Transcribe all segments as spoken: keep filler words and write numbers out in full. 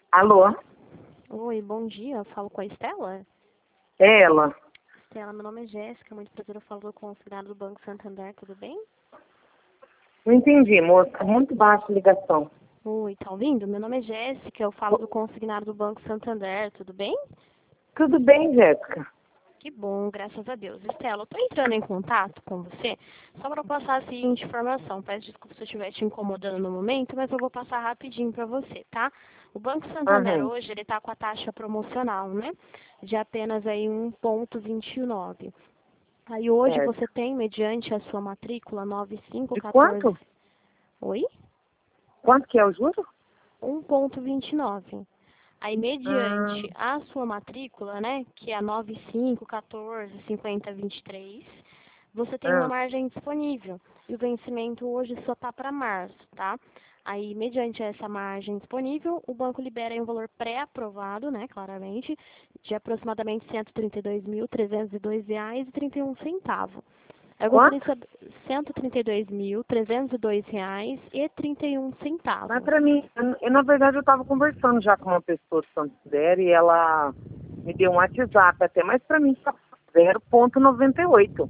Alô? Oi, bom dia. Eu falo com a Estela? É ela. Estela, meu nome é Jéssica. Muito prazer, eu falo com o consignado do Banco Santander. Tudo bem? Não entendi, moça. Tá muito baixa a ligação. Oi, tá ouvindo? Meu nome é Jéssica. Eu falo do consignado do Banco Santander. Tudo bem? Tudo bem, Jéssica? Que bom, graças a Deus. Estela, eu tô entrando em contato com você só para passar a seguinte informação. Peço desculpa se eu estiver te incomodando no momento, mas eu vou passar rapidinho para você, tá? O Banco Santander Aham. hoje, ele tá com a taxa promocional, né? De apenas aí um vírgula vinte e nove. Aí hoje Certo. você tem, mediante a sua matrícula nove cinco um De quatro... quanto? Oi? Quanto que é o juro? um vírgula vinte e nove. Aí, Ah, mediante a sua matrícula, né, que é a nove cinco um quatro cinco zero dois três, você tem uma ah. margem disponível. E o vencimento hoje só está para março, tá? Aí, mediante essa margem disponível, o banco libera aí um valor pré-aprovado, né, claramente, de aproximadamente cento e trinta e dois mil, trezentos e dois reais e trinta e um centavos. Eu gostaria Quanto? de saber cento e trinta e dois mil, trezentos e dois reais e trinta e um Mas centavos. pra mim, eu, eu, na verdade eu tava conversando já com uma pessoa de Santo Zero e ela me deu um WhatsApp até, mas pra mim tá zero vírgula noventa e oito.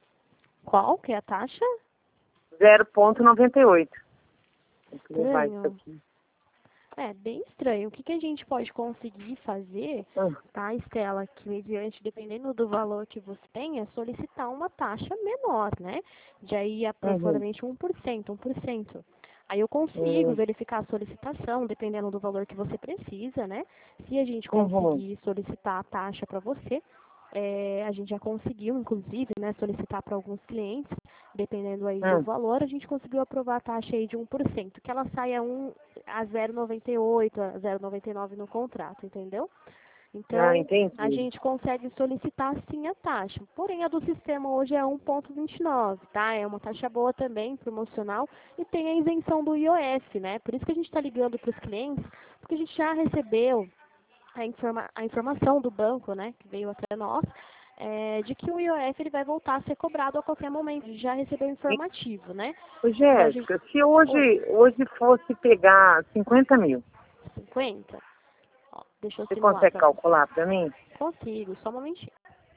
Qual que é a taxa? zero vírgula noventa e oito. Tem que levar isso Estranho. aqui. É, bem estranho. O que, que a gente pode conseguir fazer, Ah, tá, Estela, que mediante, dependendo do valor que você tem, é solicitar uma taxa menor, né? De aí uhum. aproximadamente um por cento, um por cento. Aí eu consigo Uhum. verificar a solicitação, dependendo do valor que você precisa, né? Se a gente Uhum. conseguir solicitar a taxa para você, é, a gente já conseguiu, inclusive, né, solicitar para alguns clientes, dependendo aí do Hum. valor, a gente conseguiu aprovar a taxa aí de um por cento, que ela sai a, um, a zero vírgula noventa e oito, a zero vírgula noventa e nove no contrato, entendeu? Ah, Então, a entendi. gente consegue solicitar sim a taxa. Porém, a do sistema hoje é um vírgula vinte e nove, tá? É uma taxa boa também, promocional, e tem a isenção do I O F, né? Por isso que a gente está ligando para os clientes, porque a gente já recebeu a, informa a informação do banco, né, que veio até nós, é, de que o I O F ele vai voltar a ser cobrado a qualquer momento. A gente já recebeu informativo, né? Ô, Então a gente... Jéssica, se Oi, hoje, hoje fosse pegar cinquenta mil, cinquenta? Ó, deixa eu você simular consegue para você. calcular para mim? Consigo, só um momentinho.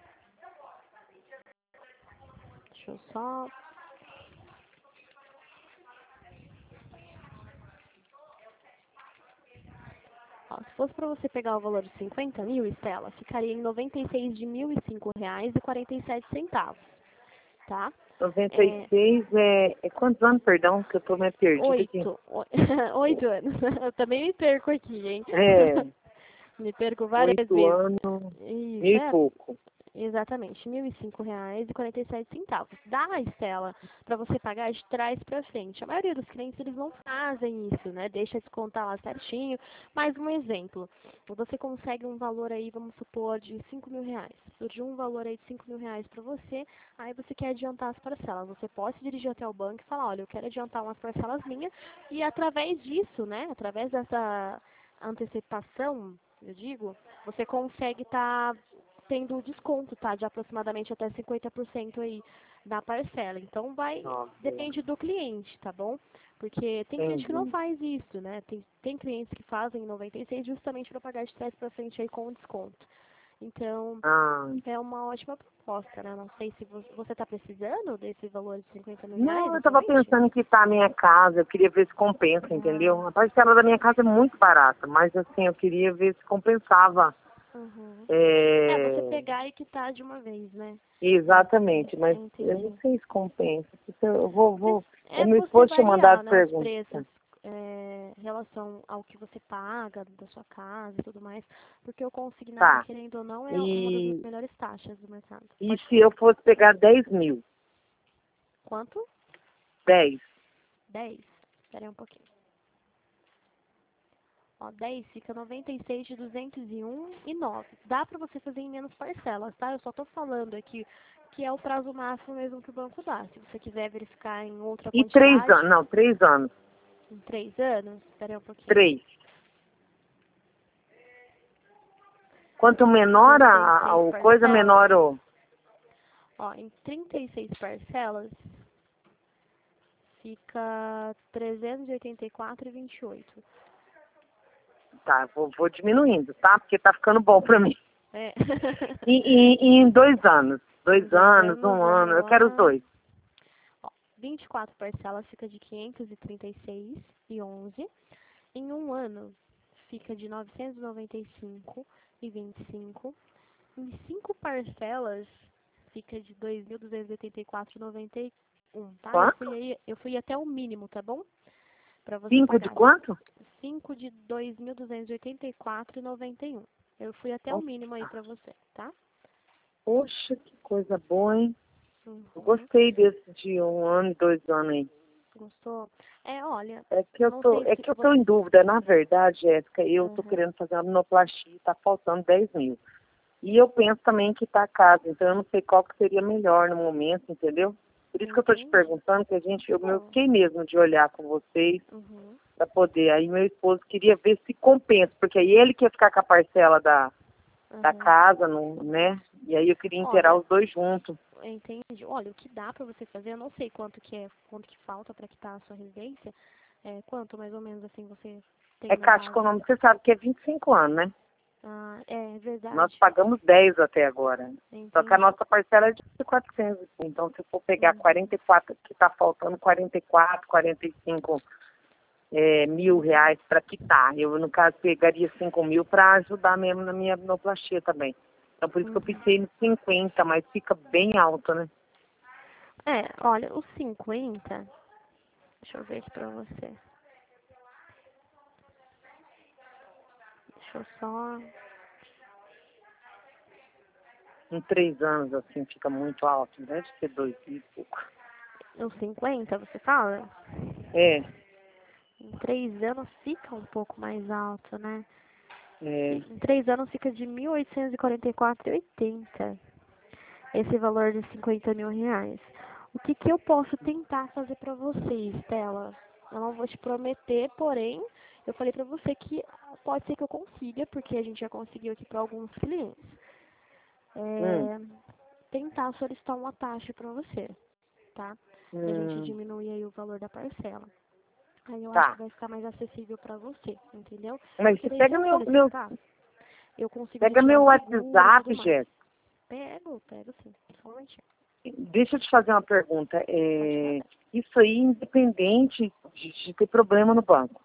Deixa eu só... Ó, se fosse para você pegar o valor de cinquenta mil, Estela, ficaria em noventa e seis de mil e cinco reais e quarenta e sete centavos, tá? noventa e É, seis é, é quantos anos, perdão, que eu tô meio perdida aqui. oito, oi- oito anos. Eu também me perco aqui, hein? É, Me perco várias oito vezes. anos, Isso, mil e é, pouco. exatamente, mil e cinco reais e quarenta e sete centavos. Dá, Estela, para você pagar de trás para frente. A maioria dos clientes, eles não fazem isso, né? Deixa descontar lá certinho. Mais um exemplo. Você consegue um valor aí, vamos supor, de cinco mil reais. Surgiu um valor aí de cinco mil reais para você, aí você quer adiantar as parcelas. Você pode se dirigir até o banco e falar, olha, eu quero adiantar umas parcelas minhas, e através disso, né? Através dessa antecipação, eu digo, você consegue estar tendo desconto, tá? De aproximadamente até cinquenta por cento aí na parcela. Então vai, Nossa, depende do cliente, tá bom? Porque tem cliente que não entendi. faz isso, né? Tem, tem clientes que fazem noventa e seis justamente para pagar de trás para frente aí com desconto. Então, Ah, é uma ótima proposta, né? Não sei se você, você tá precisando desse valor de cinquenta mil reais não, eu tava atualmente? pensando em quitar a minha casa, eu queria ver se compensa, Ah, entendeu? A parcela da minha casa é muito barata, mas assim, eu queria ver se compensava. uhum. É, você É, pegar e quitar de uma vez, né? exatamente, mas eu não Entendi. sei se compensa. porque Eu vou, Mas vou, o é meu você esposo tinha mandado variar, né, os pergunta. preços é, em relação ao que você paga da sua casa e tudo mais, porque o consignado, Tá. querendo ou não, é uma das E, melhores taxas do mercado. e Pode se falar. eu fosse pegar dez mil? Quanto? Dez. Dez. Espera aí um pouquinho. Ó, dez fica noventa e seis de duzentos e um e nove. Dá pra você fazer em menos parcelas, tá? Eu só tô falando aqui que é o prazo máximo mesmo que o banco dá. Se você quiser verificar em outra E três quantidade, anos, não, três anos. em três anos, espera aí um pouquinho. Três. Quanto menor trinta e a, a seis o coisa, parcelas. menor o... Ó, em trinta e seis parcelas fica trezentos e oitenta e quatro e vinte e oito. Tá, vou, vou diminuindo, tá? Porque tá ficando bom pra mim. É. E, e- e em dois anos? Dois Dois anos, anos, um ano, eu vamos quero os lá. dois. Ó, vinte e quatro parcelas fica de quinhentos e trinta e seis e onze. Em um ano fica de novecentos e noventa e cinco e vinte e cinco. Em cinco parcelas fica de dois mil duzentos e oitenta e quatro e noventa e um, tá? Eu fui Quanto? aí, eu fui até o mínimo, tá bom? Pra você Cinco de pagar. quanto? cinco de dois mil duzentos e oitenta e quatro e noventa e um. Eu fui até o mínimo aí pra você, tá? Poxa, que coisa boa, hein? Eu Uhum. gostei desse de um ano, dois anos aí. Gostou? É, olha, É que eu não tô, sei é se que eu tô você... em dúvida. Na verdade, Jéssica, eu tô Uhum. querendo fazer uma abdominoplastia, tá faltando dez mil. E eu penso também que tá caro, então eu não sei qual que seria melhor no momento, entendeu? Por isso que eu tô te Entendi. perguntando, que a gente, eu, eu Bom. fiquei mesmo de olhar com vocês Uhum. para poder. Aí meu esposo queria ver se compensa, porque aí ele quer ficar com a parcela da, da Uhum. casa, não, né? E aí eu queria inteirar Olha, os dois juntos. entendi. Olha, o que dá pra você fazer, eu não sei quanto que é, quanto que falta pra quitar a sua residência. É, quanto mais ou menos assim você tem É no Caixa caso? Econômica, você sabe que é vinte e cinco anos, né? Ah, é Nós verdade. pagamos dez até agora. Só que a Entendi. nossa parcela é de quatrocentos. Então, se for pegar Uhum. quarenta e quatro, que está faltando quarenta e quatro, quarenta e cinco é, mil Uhum. reais para quitar. Eu, no caso, pegaria cinco mil para ajudar mesmo na minha abdominoplastia também. Então, por isso que eu Uhum. pensei em cinquenta, mas fica bem alto, né? É, olha, os cinquenta, deixa eu ver aqui pra você. Deixa eu só. Em três anos, assim, fica muito alto. Deve ser dois mil e pouco. Os cinquenta, você fala? É, Em três anos fica um pouco mais alto, né? é. Em três anos fica de mil oitocentos e quarenta e quatro e oitenta. Esse valor de cinquenta mil reais. O que que eu posso tentar fazer pra você, Estela? Eu não vou te prometer, porém, eu falei pra você que pode ser que eu consiga, porque a gente já conseguiu aqui pra alguns clientes. Hum, É, tentar solicitar uma taxa pra você, tá? Pra gente hum, diminuir aí o valor da parcela. Aí eu acho que tá. vai ficar mais acessível pra você, entendeu? Mas Porque você daí se pega eu meu, meu, solicitar, eu consigo pega retirar meu o seguro e tudo WhatsApp, mais. Jéssica. Pego, pego sim. Só um momentinho. Deixa eu te fazer uma pergunta. Pode É, fazer. isso aí, independente de, de ter problema no banco.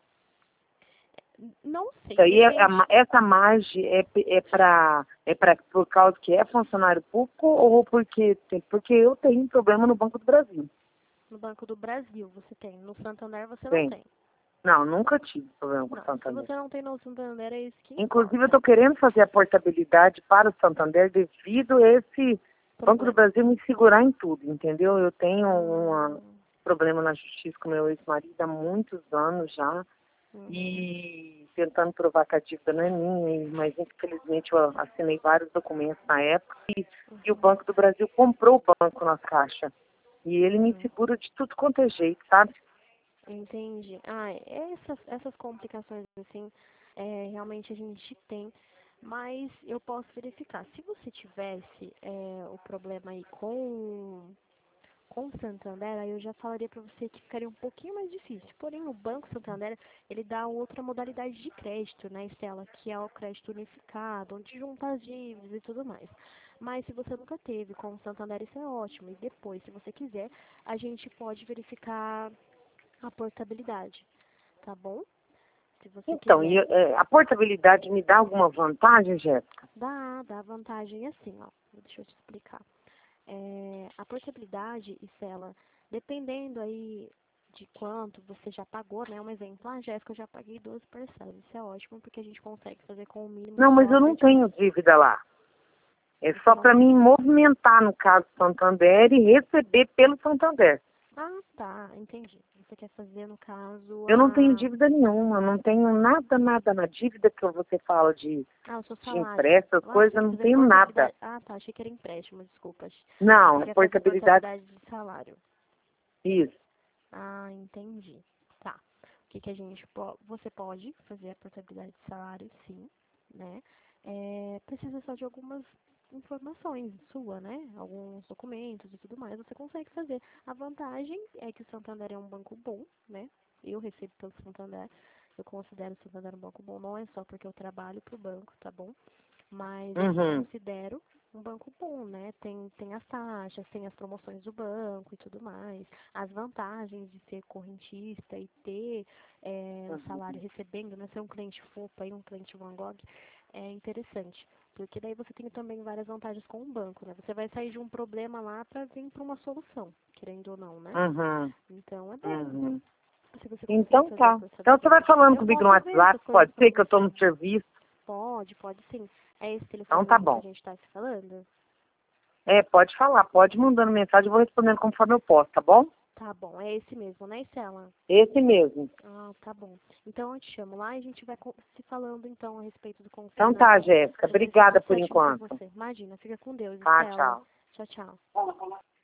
Não Isso sei, aí, é, a depende. ma- essa margem é, pe- é para é para por causa que é funcionário público ou porque tem, porque eu tenho problema no Banco do Brasil. No Banco do Brasil você tem. No Santander você não Tem. tem. Não, nunca tive problema com o Não, se Santander. você não tem no Santander, é isso que Inclusive, eu importa. estou querendo fazer a portabilidade para o Santander devido a esse Banco do Problema. Brasil me segurar em tudo, entendeu? Eu tenho um Hum, problema na justiça com meu ex-marido há muitos anos já. uhum, E tentando provar que a dívida não é minha, mas infelizmente eu assinei vários documentos na época e, e o uhum, Banco do Brasil comprou o banco na Caixa. E ele me uhum. segura de tudo quanto é jeito, sabe? Entendi. Ah, essas, essas complicações, assim, é, realmente a gente tem, mas eu posso verificar. Se você tivesse é, o problema aí com, com o Santander, aí eu já falaria para você que ficaria um pouquinho mais difícil. Porém, o Banco Santander, ele dá outra modalidade de crédito, né, Estela? Que é o crédito unificado, onde junta as dívidas e tudo mais. Mas se você nunca teve com o Santander, isso é ótimo. E depois, se você quiser, a gente pode verificar a portabilidade, tá bom? Se você Então, e, quiser. é, a portabilidade me dá alguma vantagem, Jéssica? Dá, dá vantagem assim, ó. Deixa eu te explicar. É, a portabilidade, Isela, dependendo aí de quanto você já pagou, né? Um exemplo, ah, Jéssica, eu já paguei doze parcelas. Isso é ótimo porque a gente consegue fazer com o mínimo Não, mas só a eu não partir tenho disso. dívida lá. É Você só não para tem. mim movimentar, no caso do Santander, e receber pelo Santander. Ah, tá, entendi. Você quer fazer, no caso, Eu não tenho a. dívida nenhuma, não tenho nada, nada na dívida que você fala de, Ah, o seu de salário. empréstimo, Ah, coisas, você eu quer não fazer tenho nada. portabilidade. Ah, tá, achei que era empréstimo, desculpa. Não, Você é quer fazer portabilidade, portabilidade de salário. isso. Ah, entendi. Tá. O que que a gente pode... Você pode fazer a portabilidade de salário, sim, né? É, precisa só de algumas informações sua, né? Alguns documentos e tudo mais, você consegue fazer. A vantagem é que o Santander é um banco bom, né? Eu recebo pelo Santander. eu considero o Santander um banco bom, não é só porque eu trabalho para o banco, tá bom? Mas Uhum. eu considero um banco bom, né? Tem, tem as taxas, tem as promoções do banco e tudo mais, as vantagens de ser correntista e ter é, o salário recebendo, né? Ser um cliente FOPA e um cliente Van Gogh é interessante. Porque daí você tem também várias vantagens com o banco, né? Você vai sair de um problema lá para vir para uma solução, querendo ou não, né? Uhum. Então é bom. Uhum. Se você conseguir Então fazer tá. essa Então você vai falando eu comigo no posso ver WhatsApp, essas coisas pode pra ser que eu tô você. no serviço. Pode, pode sim. É esse Então telefone tá mesmo que a bom. gente tá se falando? É, pode falar, pode mandando mensagem, eu vou respondendo conforme eu posso, tá bom? Tá bom, é esse mesmo, né, Estela? Esse mesmo. Ah, tá bom. Então eu te chamo lá e a gente vai co- se falando então a respeito do Então tá, consignado Jéssica. pra ver se dá Obrigada tudo por certinho pra enquanto. você. Imagina, fica com Deus, Tá, Estela. tchau. Tchau, tchau.